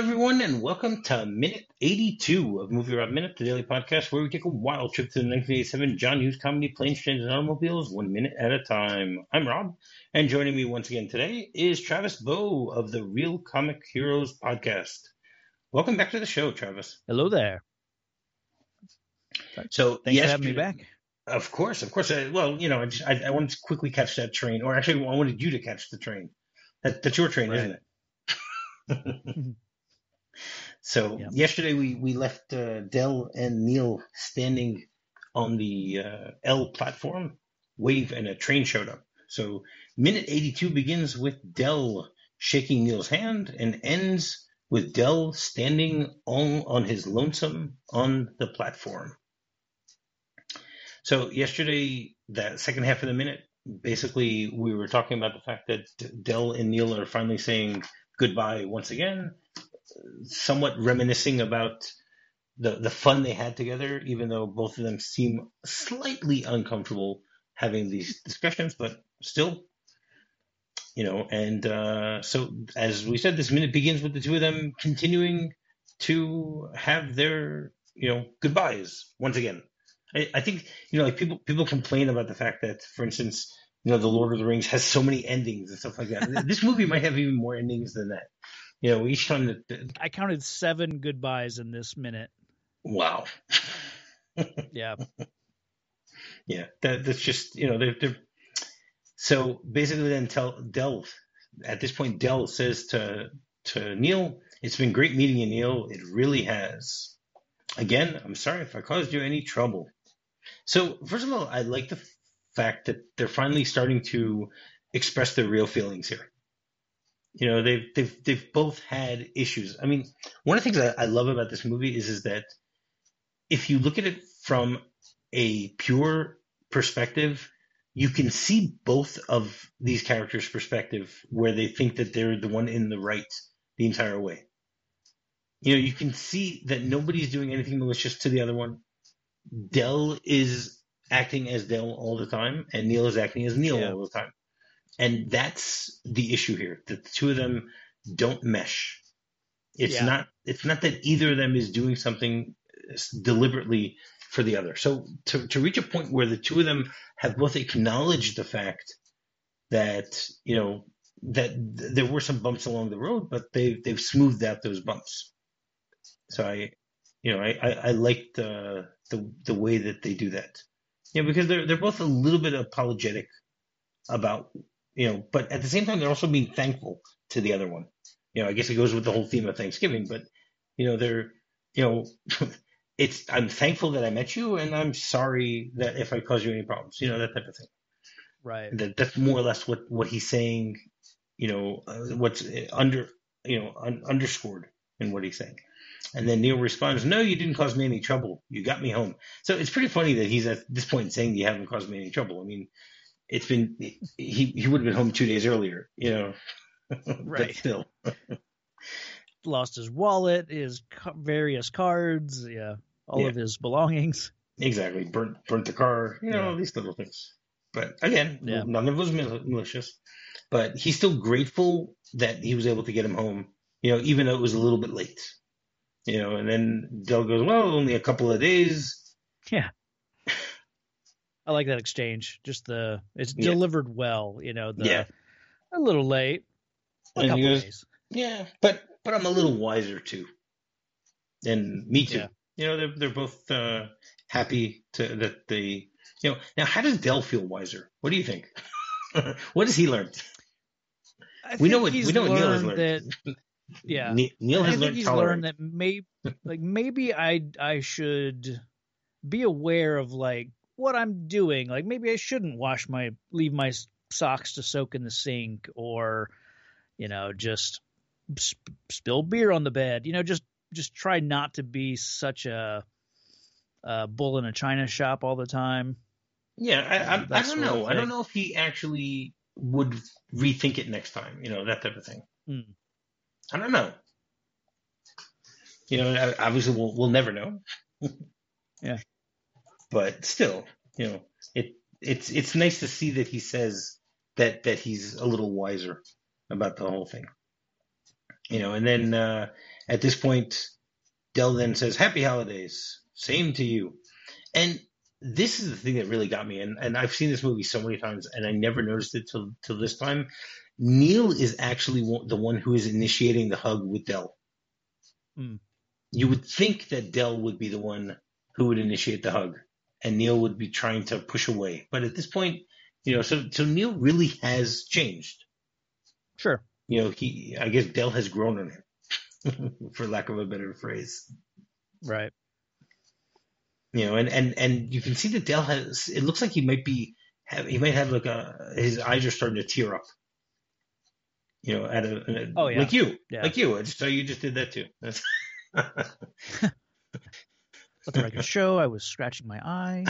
everyone, and welcome to minute 82 of Movie Rob Minute, the daily podcast where we take a wild trip to the 1987 John Hughes comedy Planes, Trains, and Automobiles, 1 minute at a time. I'm Rob, and joining me once again today is Travis Bow of the Real Comic Heroes podcast. Welcome back to the show, Travis. Hello there. So, Thanks for having me back. Of course. I wanted to quickly catch that train, or actually, I wanted you to catch the train. That's your train, Right. isn't it? So yesterday we left Del and Neil standing on the L platform, and a train showed up. So minute 82 begins with Del shaking Neil's hand and ends with Del standing on his lonesome on the platform. So yesterday, that second half of the minute, basically we were talking about the fact that Del and Neil are finally saying goodbye once again, somewhat reminiscing about the fun they had together, even though both of them seem slightly uncomfortable having these discussions, but still, so as we said, this minute begins with the two of them continuing to have their, goodbyes once again. I think, like people complain about the fact that, for instance, the Lord of the Rings has so many endings and stuff like that. This movie might have even more endings than that. Each time that I counted 7 goodbyes in this minute. Wow. Yeah. Yeah. That's just, they're so basically then Del, at this point, Del says to Neil, "It's been great meeting you, Neil. It really has. Again, I'm sorry if I caused you any trouble." So first of all, I like the fact that they're finally starting to express their real feelings here. They've both had issues. I mean, one of the things I love about this movie is that if you look at it from a pure perspective, you can see both of these characters' perspective where they think that they're the one in the right the entire way. You can see that nobody's doing anything malicious to the other one. Del is acting as Del all the time, and Neil is acting as Neil all the time. And that's the issue here, that the two of them don't mesh. It's not that either of them is doing something deliberately for the other. So to reach a point where the two of them have both acknowledged the fact that, that there were some bumps along the road, but they've smoothed out those bumps. So I like the way that they do that. Because they're both a little bit apologetic about, but at the same time, they're also being thankful to the other one. I guess it goes with the whole theme of Thanksgiving, but, they're, I'm thankful that I met you, and I'm sorry that if I caused you any problems, that type of thing. Right. That's more or less what he's saying, what's underscored in what he's saying. And then Neil responds, "No, you didn't cause me any trouble. You got me home." So it's pretty funny that he's at this point saying you haven't caused me any trouble. I mean, it's been he would have been home 2 days earlier, Right. But still, Lost his wallet, his various cards, all of his belongings. Exactly, burnt the car, these little things. But again, none of it was malicious. But he's still grateful that he was able to get him home, even though it was a little bit late. And then Del goes, "Well, only a couple of days." Yeah. I like that exchange. Just it's delivered well, a little late. A couple of days. Yeah, but I'm a little wiser too. And me too. Yeah. They're both happy that they, now how does Del feel wiser? What do you think? What has he learned? We know what Neil has learned. Yeah, Neil has learned he's tolerance. learned that maybe I should be aware of what I'm doing. Like maybe I shouldn't leave my socks to soak in the sink, or just spill beer on the bed. Just try not to be such a bull in a china shop all the time. Yeah, I don't know. I don't know if he actually would rethink it next time. That type of thing. I don't know. Obviously we'll never know. Yeah. But still, it's nice to see that he says that he's a little wiser about the whole thing. And then At this point, Del then says, "Happy holidays, same to you." And this is the thing that really got me. And I've seen this movie so many times, and I never noticed it till this time. Neil is actually the one who is initiating the hug with Del. Mm. You would think that Del would be the one who would initiate the hug, and Neil would be trying to push away. But at this point, so Neil really has changed. Sure. I guess Del has grown on him, for lack of a better phrase. Right. And you can see that Del has. It looks like he might have like his eyes are starting to tear up. Oh yeah, like you, yeah. like you. So you just did that too. That's Let the record show I was scratching my eye.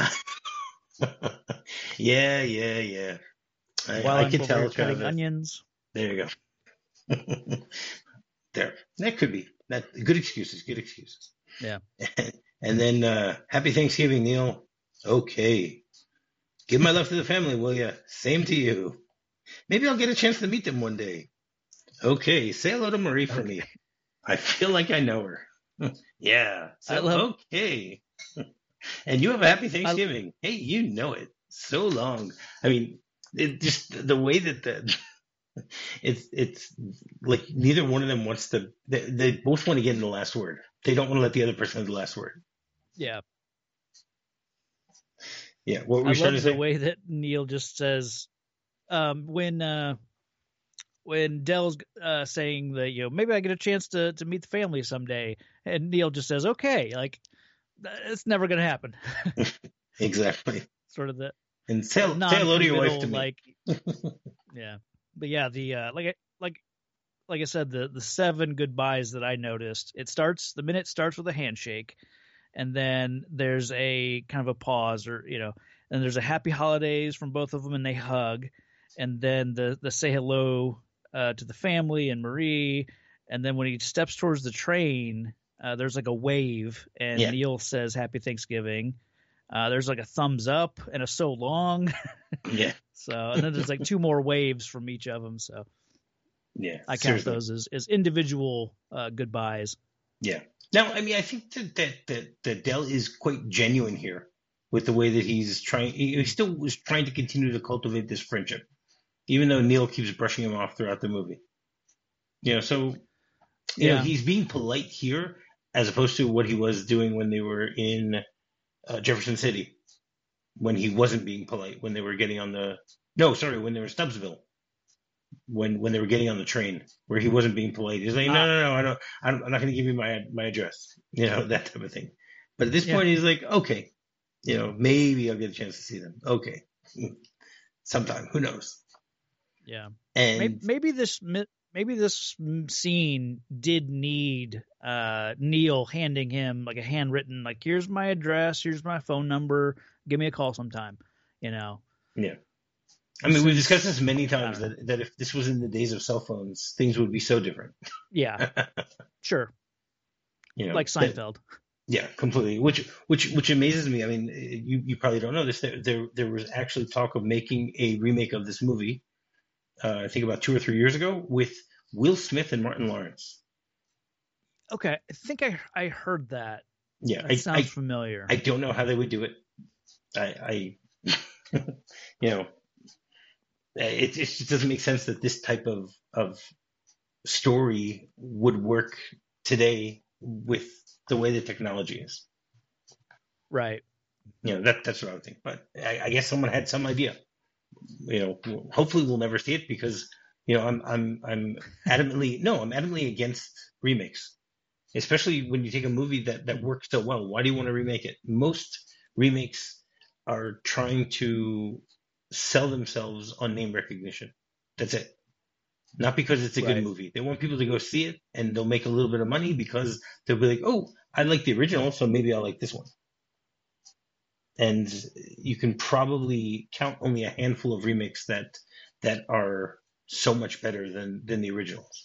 Yeah. While I can tell. cutting onions. There you go. There, that could be that. Good excuses. Good excuses. Yeah. And then, happy Thanksgiving, Neil. Okay. Give my love to the family, will you? Same to you. Maybe I'll get a chance to meet them one day. Okay. Say hello to Marie for me. I feel like I know her. Yeah. So, okay. And you have a happy Thanksgiving. Hey, you know it. So long. I mean, it just the way that it's like neither one of them wants to. They both want to get in the last word. They don't want to let the other person have the last word. Yeah. Yeah. What were you trying to say? The way that Neil just says, when Del's saying that, maybe I get a chance to meet the family someday, and Neil just says, okay, like it's never going to happen. Exactly. Sort of the and say hello to your wife to me. Like, yeah, but yeah, the like I said, the 7 goodbyes that I noticed. The minute starts with a handshake, and then there's a kind of a pause, or and there's a happy holidays from both of them, and they hug, and then the say hello to the family and Marie, and then when he steps towards the train, there's like a wave, and Neil says Happy Thanksgiving. There's like a thumbs up and a so long. Yeah. So, and then there's like 2 more waves from each of them. So yeah, I count those as individual goodbyes. Yeah. Now, I mean, I think that Del is quite genuine here with the way that he's trying. He still was trying to continue to cultivate this friendship, even though Neil keeps brushing him off throughout the movie. So he's being polite here as opposed to what he was doing when they were in Jefferson City, when he wasn't being polite, when they were getting on when they were in Stubbsville. When they were getting on the train, where he wasn't being polite, he's like, no, I'm not going to give you my address, that type of thing. But at this point, he's like, okay, maybe I'll get a chance to see them. Okay, sometime, who knows? Yeah, and maybe this scene did need Neil handing him like a handwritten, like, here's my address, here's my phone number, give me a call sometime. Yeah. I mean, we've discussed this many times that if this was in the days of cell phones, things would be so different. Yeah, sure. Like Seinfeld. Yeah, completely. Which amazes me. I mean, you probably don't know this. There was actually talk of making a remake of this movie. I think about 2 or 3 years ago with Will Smith and Martin Lawrence. Okay, I think I heard that. Yeah, that sounds familiar. I don't know how they would do it. It just doesn't make sense that this type of story would work today with the way the technology is. Right. That's what I would think. But I guess someone had some idea. Hopefully we'll never see it because I'm adamantly against remakes, especially when you take a movie that works so well. Why do you want to remake it? Most remakes are trying to sell themselves on name recognition. That's it. Not because it's a good movie. They want people to go see it, and they'll make a little bit of money because they'll be like, oh, I like the original, so maybe I'll like this one. And you can probably count only a handful of remakes that are so much better than the originals.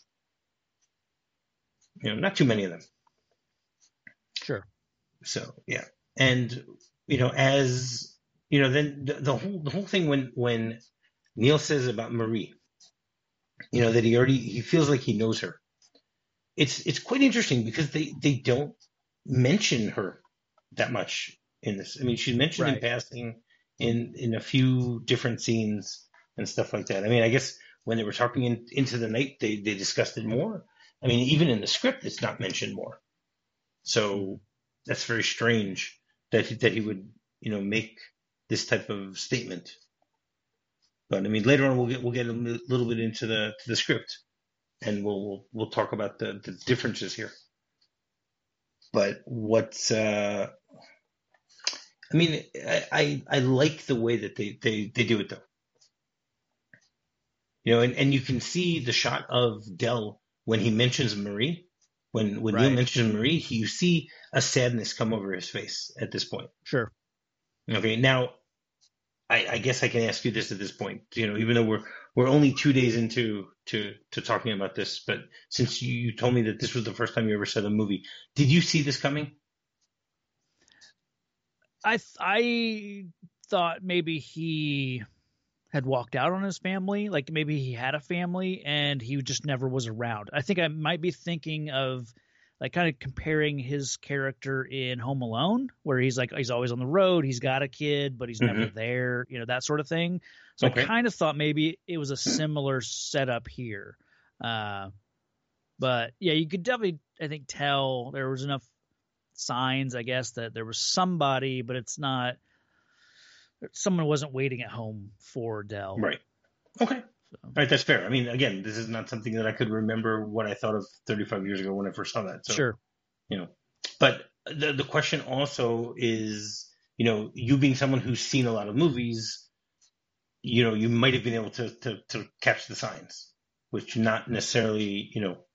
Not too many of them. Sure. So yeah, and as then the whole thing when Neil says about Marie, that he feels like he knows her, it's quite interesting because they don't mention her that much in this. I mean, she's mentioned in Right. passing in a few different scenes and stuff like that. I mean, I guess when they were talking into the night, they discussed it more. I mean, even in the script, it's not mentioned more. So Mhm. that's very strange that he would make this type of statement. But I mean, later on we'll get a little bit into the script, and we'll talk about the differences here. But what's I mean, I like the way that they do it though. And you can see the shot of Dell when he mentions Marie. When Neil Right. mentions Marie, you see a sadness come over his face at this point. Sure. Okay, now I guess I can ask you this at this point. Even though we're only 2 days into to talking about this, but since you told me that this was the first time you ever saw the movie, did you see this coming? I thought maybe he had walked out on his family, like maybe he had a family and he just never was around. I think I might be thinking of like kind of comparing his character in Home Alone, where he's like he's always on the road, he's got a kid, but he's never Hmm. there, that sort of thing. So I Okay. kind of thought maybe it was a similar setup here. Uh, but yeah, you could definitely, I think, tell there was enough signs, I guess, that there was somebody, but it's not someone wasn't waiting at home for Dell. Right. Okay. All So right, that's fair. I mean, again, this is not something that I could remember what I thought of 35 years ago when I first saw that. So, sure. you know, but the question also is, you being someone who's seen a lot of movies, you might have been able to catch the signs, which not necessarily,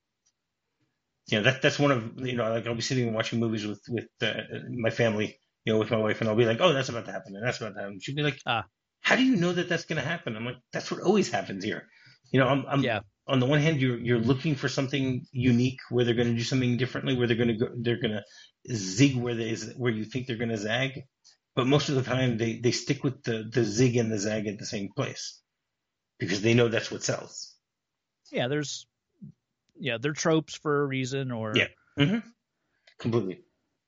that's one of, like I'll be sitting and watching movies with my family, with my wife, and I'll be like, oh, that's about to happen, and that's about to happen. She'll be like, Ah, how do you know that that's going to happen? I'm like, that's what always happens here. I'm yeah. on the one hand, you're looking for something unique where they're going to do something differently, where they're going to zig where you think they're going to zag, but most of the time they stick with the zig and the zag at the same place because they know that's what sells. Yeah, they're tropes for a reason Yeah, or hmm completely.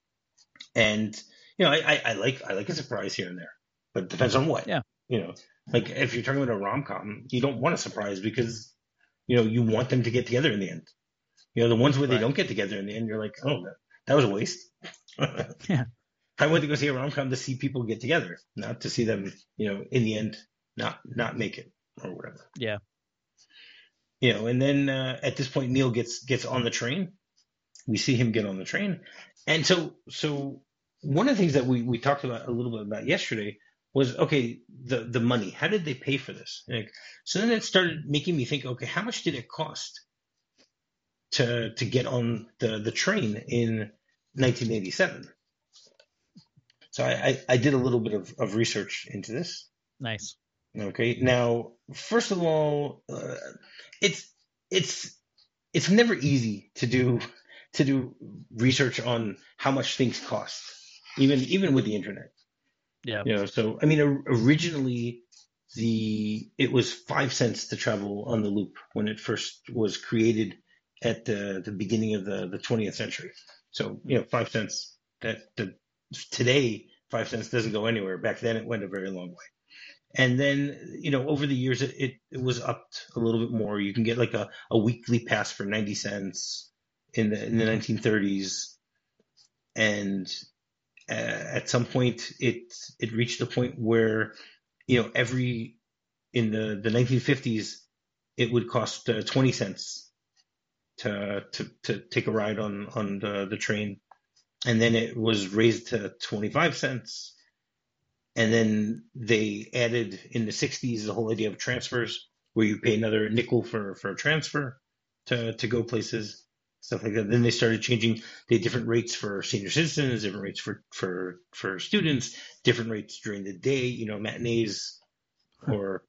And I like a surprise here and there, but it depends on what. yeah, You know, like if you're talking about a rom com, you don't want a surprise because you want them to get together in the end. The ones where they right. don't get together in the end, you're like, oh, that was a waste. Yeah, I went to go see a rom com to see people get together, not to see them, in the end, not make it or whatever. yeah. And then at this point, Neil gets on the train. We see him get on the train, and so one of the things that we talked about a little bit about yesterday was okay, the money. How did they pay for this? Like, so then it started making me think, okay, how much did it cost to get on the train in 1987? So I did a little bit of research into this. Nice. Okay, now first of all, it's it's it's never easy to do research on how much things cost, even with the internet. Yeah. So I mean, originally it was 5 cents to travel on the loop when it first was created at the beginning of the 20th century. So 5 cents. That today 5 cents doesn't go anywhere. Back then it went a very long way. And then over the years it was upped a little bit more. You can get like a weekly pass for 90 cents in the 1930s, and at some point it reached a point where every in the 1950s it would cost 20 cents to take a ride on the train, and then it was raised to 25 cents, and then they added in the 60s the whole idea of transfers where you pay another nickel for a transfer to go places, stuff like that. Then they started changing the different rates for senior citizens, different rates for students, different rates during the day, matinees or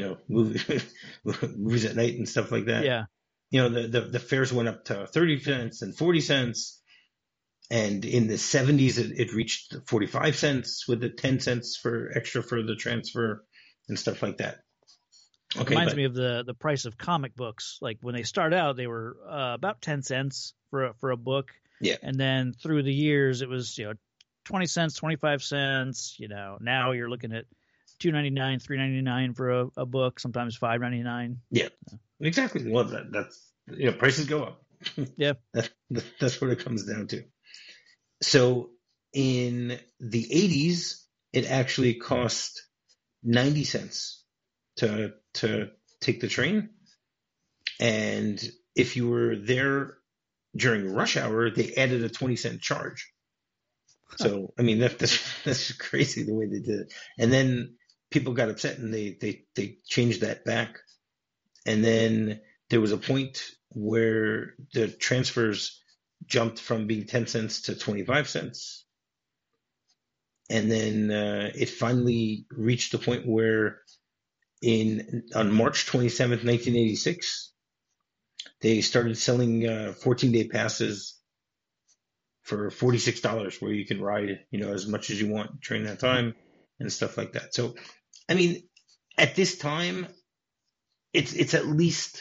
movies at night and stuff like that. Yeah. The fares went up to 30 cents and 40 cents. And in the 70s, it reached 45 cents with the 10 cents for extra for the transfer and stuff like that. Okay, Reminds but me of the price of comic books. Like when they start out, they were about 10 cents for a book, yeah, and then through the years, it was 20 cents, 25 cents. Now you're looking at $2.99, $3.99 for a book, sometimes $5.99. yeah, exactly. Well, that's prices go up. Yeah, That, that's what it comes down to. So in the 80s, it actually cost 90 cents to take the train, and if you were there during rush hour, they added a 20-cent charge. So I mean that's crazy the way they did it. And then people got upset and they changed that back. And then there was a point where the transfers jumped from being 10 cents to 25 cents. And then it finally reached the point where on March 27th, 1986, they started selling 14-day passes for $46, where you can ride, as much as you want during that time and stuff like that. So, I mean, at this time, it's at least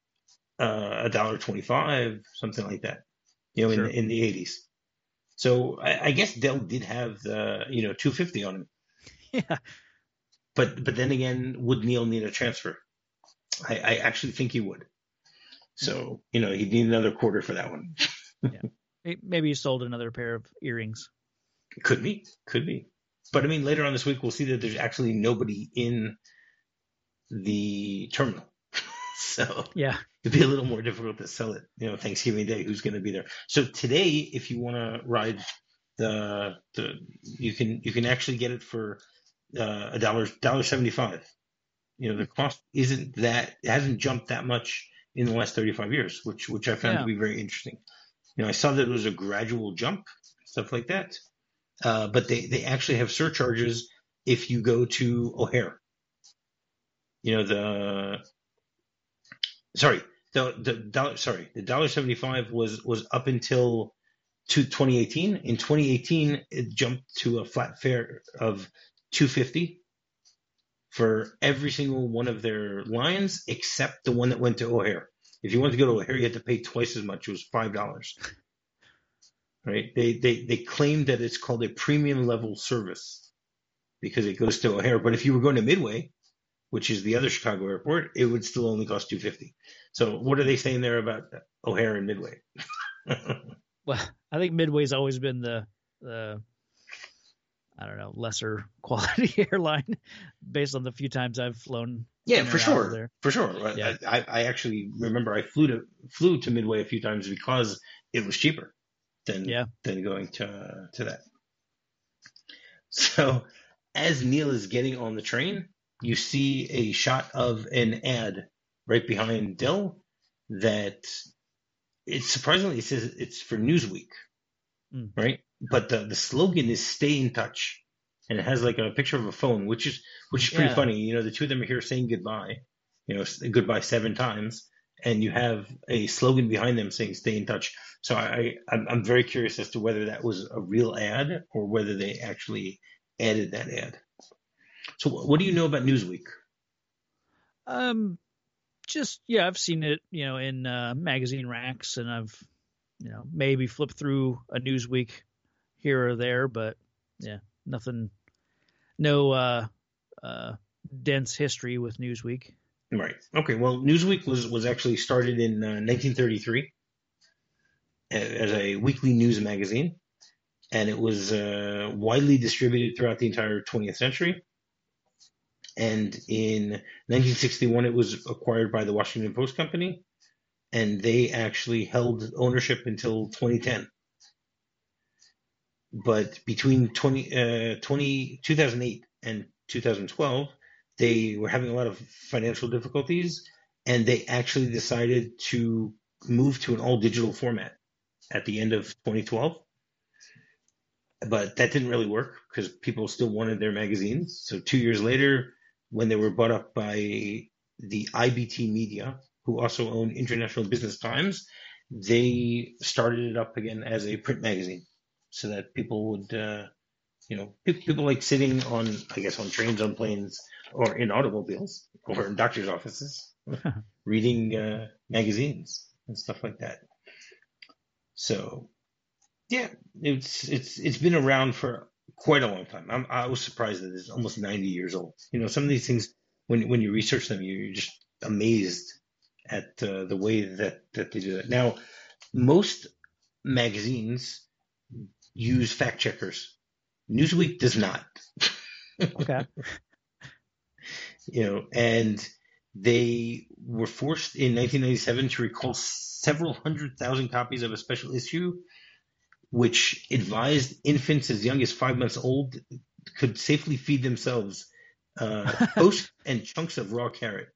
$1.25, something like that, sure. in the 80s. So I guess Dell did have the 250 on him, Yeah, but then again, would Neil need a transfer? I actually think he would. So he'd need another quarter for that one. yeah. Maybe he sold another pair of earrings. Could be. But I mean, later on this week, we'll see that there's actually nobody in the terminal. So Yeah, it'd be a little more difficult to sell it, Thanksgiving Day, who's going to be there. So today, if you want to ride you can actually get it for $1.75. The cost it hasn't jumped that much in the last 35 years, which I found to be very interesting. I saw that it was a gradual jump, stuff like that. But they actually have surcharges if you go to O'Hare. The $1.75 was up until 2018. In 2018, it jumped to a flat fare of $2.50 for every single one of their lines, except the one that went to O'Hare. If you wanted to go to O'Hare, you had to pay twice as much. It was $5. Right? They claim that it's called a premium level service because it goes to O'Hare. But if you were going to Midway, which is the other Chicago airport, it would still only cost $2.50. So what are they saying there about O'Hare and Midway? Well, I think Midway's always been the I don't know, lesser quality airline based on the few times I've flown. Yeah, for sure. There. For sure. Yeah. I actually remember I flew to Midway a few times because it was cheaper than going to that. So as Neil is getting on the train, you see a shot of an ad right behind Dell that it says it's for Newsweek, right? But the slogan is "Stay in touch," and it has like a picture of a phone, which is pretty funny. The two of them are here saying goodbye, goodbye 7 times, and you have a slogan behind them saying "Stay in touch." So I'm very curious as to whether that was a real ad or whether they actually added that ad. So what do you know about Newsweek? I've seen it, in magazine racks, and I've, maybe flipped through a Newsweek here or there, but yeah, nothing, no dense history with Newsweek. Right. Okay. Well, Newsweek was actually started in 1933 as a weekly news magazine, and it was widely distributed throughout the entire 20th century. And in 1961, it was acquired by the Washington Post Company, and they actually held ownership until 2010. But between 2008 and 2012, they were having a lot of financial difficulties, and they actually decided to move to an all-digital format at the end of 2012. But that didn't really work because people still wanted their magazines. So 2 years later, when they were bought up by the IBT Media, who also own International Business Times, they started it up again as a print magazine so that people would People like sitting on, I guess, on trains, on planes, or in automobiles, or in doctors' offices, reading magazines and stuff like that. So yeah, it's been around for quite a long time. I was surprised that it's almost 90 years old. Some of these things, when you research them, you're just amazed at the way that they do that. Now, most magazines use fact checkers. Newsweek does not. Okay. And they were forced in 1997 to recall several 100,000 copies of a special issue, which advised infants as young as 5 months old could safely feed themselves toast and chunks of raw carrot.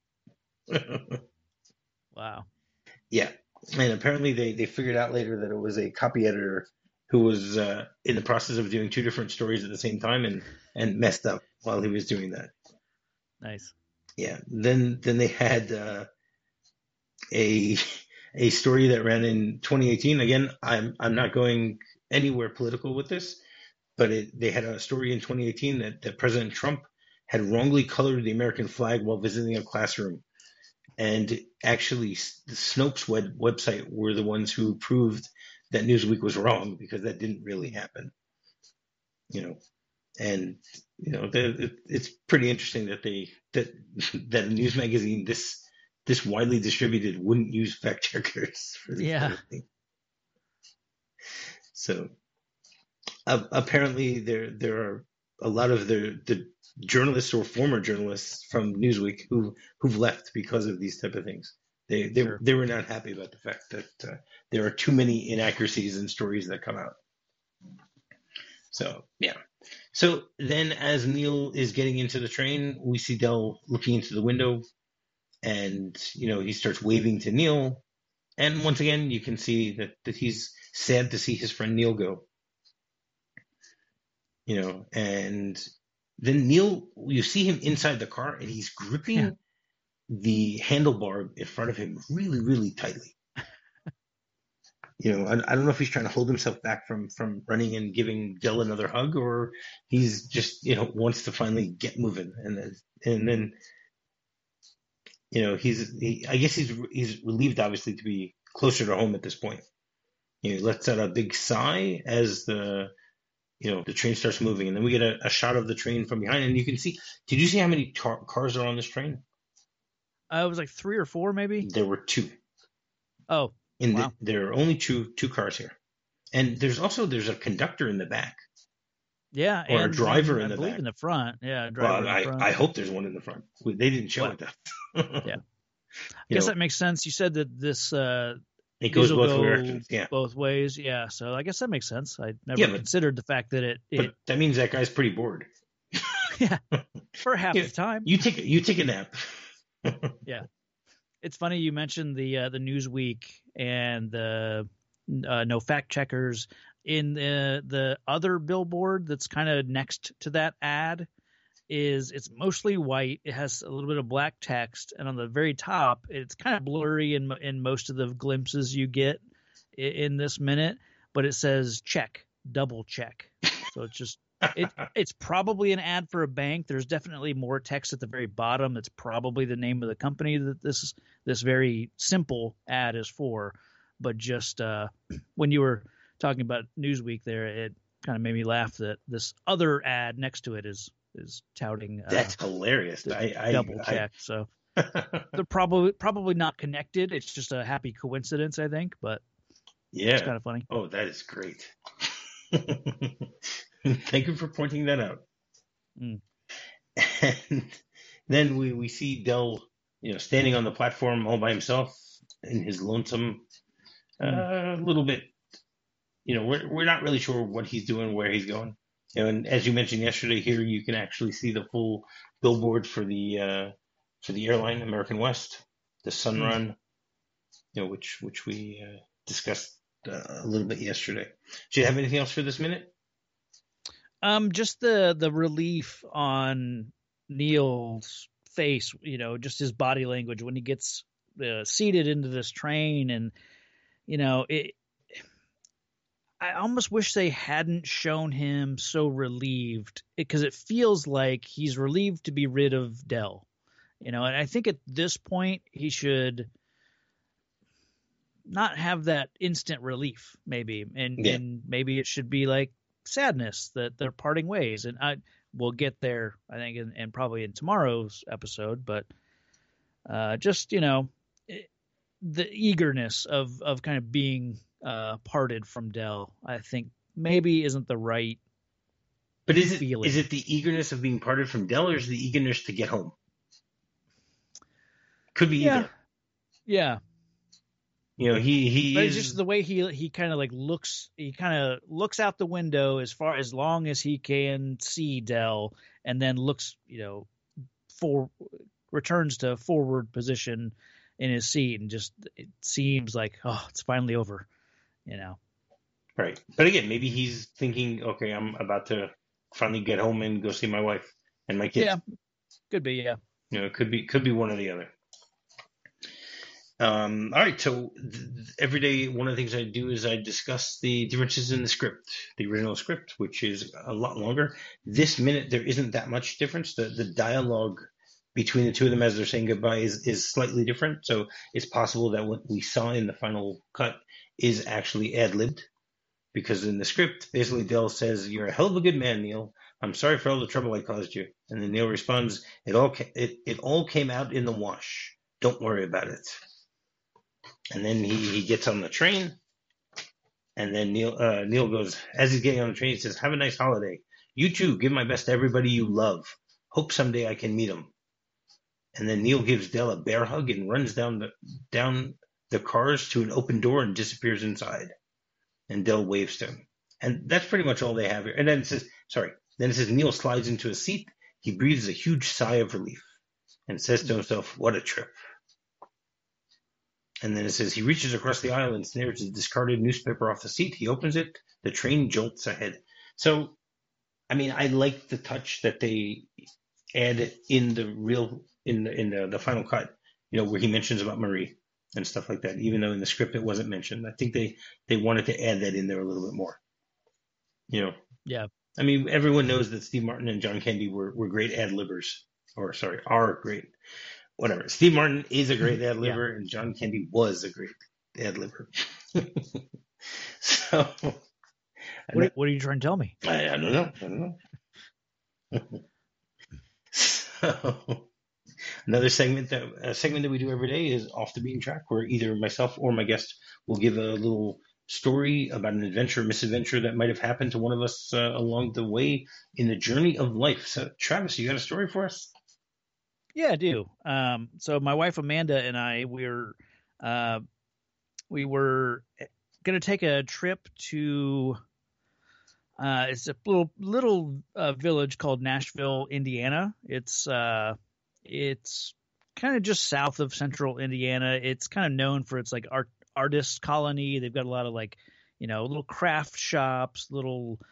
Wow. Yeah. And apparently they figured out later that it was a copy editor who was in the process of doing two different stories at the same time and messed up while he was doing that. Nice. Yeah. Then they had a story that ran in 2018. Again, I'm not going anywhere political with this, but they had a story in 2018 that President Trump had wrongly colored the American flag while visiting a classroom. And actually, the Snopes website were the ones who proved that Newsweek was wrong, because that didn't really happen. And it's pretty interesting that that a news magazine this widely distributed wouldn't use fact checkers for this kind of thing. So apparently there are a lot of the journalists or former journalists from Newsweek who've left because of these type of things. They were not happy about the fact that there are too many inaccuracies in stories that come out. So yeah. So then, as Neil is getting into the train, we see Del looking into the window, and he starts waving to Neil. And once again, you can see that he's sad to see his friend Neil go. And then Neil, you see him inside the car, and he's gripping the handlebar in front of him really, really tightly. I don't know if he's trying to hold himself back from running and giving Del another hug, or he's just wants to finally get moving, and then I guess he's relieved, obviously, to be closer to home at this point. He lets out a big sigh as the train starts moving, and then we get a shot of the train from behind, and you can see. Did you see how many cars are on this train? It was like 3 or 4, maybe. There were 2. Oh, wow. There are only two cars here, and there's a conductor in the back. Yeah, or a driver in the back. I believe in the front. Yeah, in the front. I hope there's one in the front. They didn't show it though. Yeah, I guess that makes sense. You said that this it goes both directions. Yeah, both ways. Yeah, so I guess that makes sense. I never considered the fact that But that means that guy's pretty bored. Yeah, for half the time. You take a nap. Yeah, it's funny you mentioned the Newsweek and the no fact checkers. In the other billboard that's kind of next to that ad, it's mostly white. It has a little bit of black text, and on the very top, it's kind of blurry in most of the glimpses you get in this minute. But it says check, double check. So it's just it's probably an ad for a bank. There's definitely more text at the very bottom. It's probably the name of the company that this very simple ad is for. But just when you were talking about Newsweek there, it kind of made me laugh that this other ad next to it is touting. That's hilarious. I double check. So they're probably not connected. It's just a happy coincidence, I think. But yeah, it's kind of funny. Oh, that is great. Thank you for pointing that out. And then we see Del, standing on the platform all by himself in his lonesome, little bit. We're not really sure what he's doing, where he's going. And as you mentioned yesterday, here you can actually see the full billboard for the airline, American West, the Sunrun, which we discussed a little bit yesterday. Do you have anything else for this minute? Just the relief on Neil's face, just his body language when he gets seated into this train, and I almost wish they hadn't shown him so relieved, because it feels like he's relieved to be rid of Del. And I think at this point he should not have that instant relief, maybe, and maybe it should be like sadness that they're parting ways. And we'll get there, I think, and probably in tomorrow's episode. But just the eagerness of kind of being parted from Del, I think maybe isn't the right. But is it the eagerness of being parted from Del, or is it the eagerness to get home? Could be either. Yeah. He but is it's just the way he kind of like looks. He kind of looks out the window as long as he can see Del, and then looks, returns to forward position in his seat, and just it seems like, oh, it's finally over, Right, but again, maybe he's thinking, okay, I'm about to finally get home and go see my wife and my kids. Yeah, could be. Yeah, it could be one or the other. All right, so every day, one of the things I do is I discuss the differences in the script, the original script, which is a lot longer. This minute, there isn't that much difference. The dialogue between the two of them as they're saying goodbye is slightly different. So it's possible that what we saw in the final cut is actually ad-libbed, because in the script, basically Del says, "You're a hell of a good man, Neil. I'm sorry for all the trouble I caused you." And then Neil responds, it all came out in the wash. Don't worry about it." And then he gets on the train, and then Neil goes, as he's getting on the train, he says, "Have a nice holiday. You too. Give my best to everybody you love. Hope someday I can meet them." And then Neil gives Del a bear hug and runs down the cars to an open door and disappears inside. And Del waves to him. And that's pretty much all they have here. And then it says Neil slides into a seat. He breathes a huge sigh of relief and says to himself, "What a trip." And then it says he reaches across the aisle and snares a discarded newspaper off the seat. He opens it. The train jolts ahead. So, I mean, I like the touch that they add in the final cut, where he mentions about Marie and stuff like that, even though in the script it wasn't mentioned. I think they wanted to add that in there a little bit more. Yeah. I mean, everyone knows that Steve Martin and John Candy were great ad-libbers. Are great. Whatever. Steve Martin is a great ad-libber, and John Candy was a great ad-libber. So, what are you trying to tell me? I don't know. So, another segment that we do every day is Off the Beaten Track, where either myself or my guest will give a little story about an adventure or misadventure that might have happened to one of us along the way in the journey of life. So, Travis, you got a story for us? Yeah, I do. So my wife Amanda and I, we were going to take a trip to it's a little village called Nashville, Indiana. It's kind of just south of central Indiana. It's kind of known for its like artist colony. They've got a lot of like, little craft shops, little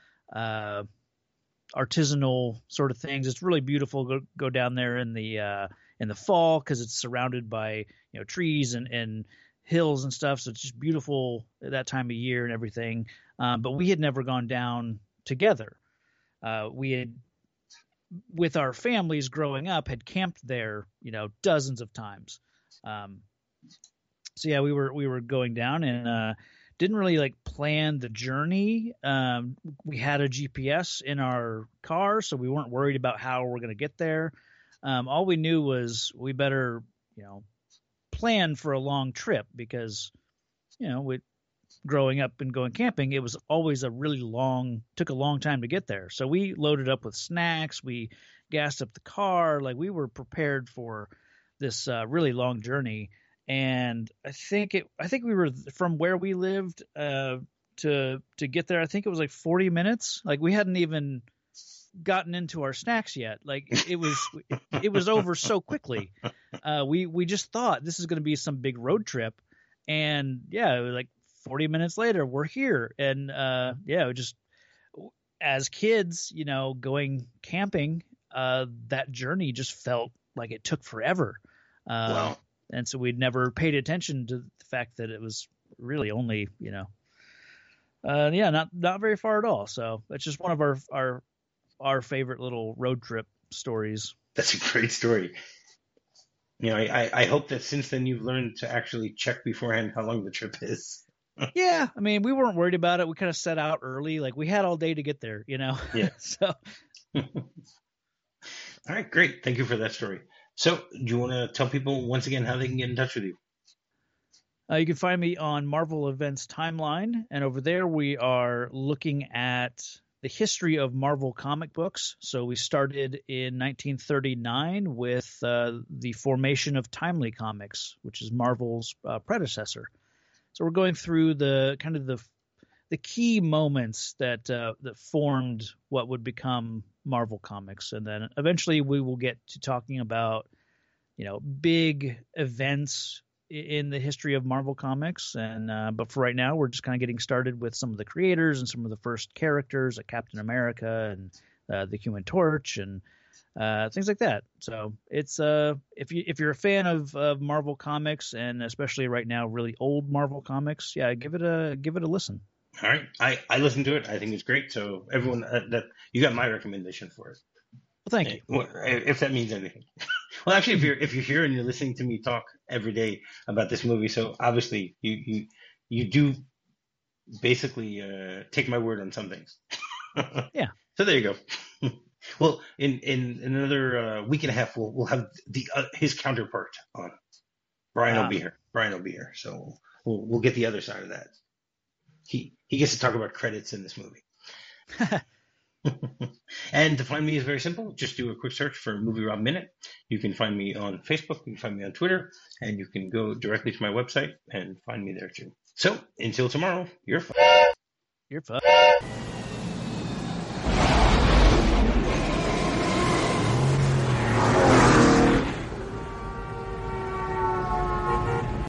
artisanal sort of things. It's really beautiful. Go down there in the fall, because it's surrounded by trees and hills and stuff. So it's just beautiful at that time of year and everything. But we had never gone down together. We had, with our families growing up, had camped there, dozens of times. So yeah, we were going down and didn't really like plan the journey. We had a GPS in our car, so we weren't worried about how we're going to get there. All we knew was we better, plan for a long trip, because, growing up and going camping, it was always took a long time to get there. So we loaded up with snacks. We gassed up the car. Like, we were prepared for this really long journey. And I think we were, from where we lived to get there, I think it was like 40 minutes. Like, we hadn't even gotten into our snacks yet. Like, it was over so quickly. We just thought this is going to be some big road trip, and yeah, it was like 40 minutes later we're here. And just as kids, going camping, that journey just felt like it took forever. Wow. And so we'd never paid attention to the fact that it was really only, Yeah, not very far at all. So that's just one of our favorite little road trip stories. That's a great story. I hope that since then you've learned to actually check beforehand how long the trip is. Yeah, I mean, we weren't worried about it. We kind of set out early, like we had all day to get there, you know. Yeah. So, All right, great. Thank you for that story. So, do you want to tell people once again how they can get in touch with you? you can find me on Marvel Events Timeline, and over there we are looking at the history of Marvel comic books. So we started in 1939 with the formation of Timely Comics, which is Marvel's predecessor. So we're going through the kind of the key moments that formed what would become Marvel Comics, and then eventually we will get to talking about big events in the history of Marvel Comics. And but for right now, we're just kind of getting started with some of the creators and some of the first characters, like Captain America and the Human Torch and things like that. So it's if you're a fan of Marvel Comics, and especially right now, really old Marvel Comics, yeah, give it a listen. All right, I listened to it. I think it's great. So everyone, that you got my recommendation for it. Well, thank you. If that means anything. Well, actually, if you're here and you're listening to me talk every day about this movie, so obviously you do basically take my word on some things. Yeah. So there you go. Well, in another week and a half, we'll have his counterpart on. Brian will be here. Brian will be here. So we'll get the other side of that. He gets to talk about credits in this movie. And to find me is very simple. Just do a quick search for Movie Rob Minute. You can find me on Facebook. You can find me on Twitter. And you can go directly to my website and find me there too. So until tomorrow, you're fine. You're fine.